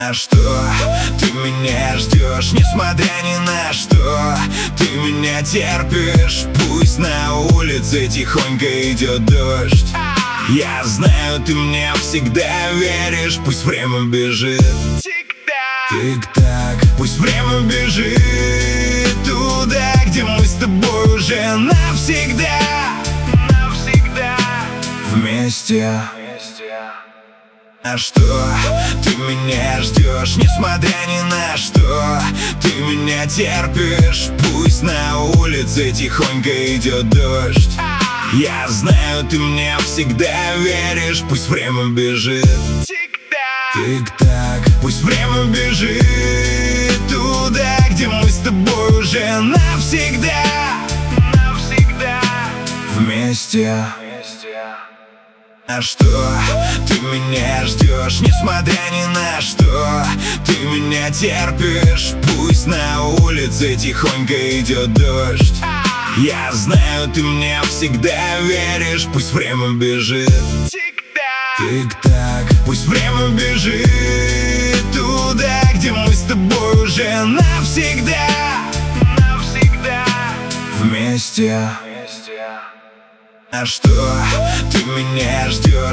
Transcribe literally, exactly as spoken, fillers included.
А что ты меня ждешь, несмотря ни на что? Ты меня терпишь, пусть на улице тихонько идет дождь. Я знаю, ты мне всегда веришь, пусть время бежит. Тик-так, пусть время бежит туда, где мы с тобой уже навсегда. Навсегда вместе. А что ты меня ждешь, несмотря ни на что? Ты меня терпишь, пусть на улице тихонько идет дождь. Я знаю, ты мне всегда веришь, пусть время бежит. Тик-так, пусть время бежит туда, где мы с тобой уже навсегда. Навсегда вместе. А что ты меня ждешь, несмотря ни на что? Ты меня терпишь, пусть на улице тихонько идет дождь. Я знаю, ты мне всегда веришь, пусть время бежит. Тик-так, пусть время бежит туда, где мы с тобой уже навсегда. Навсегда вместе. А что ты меня ждешь?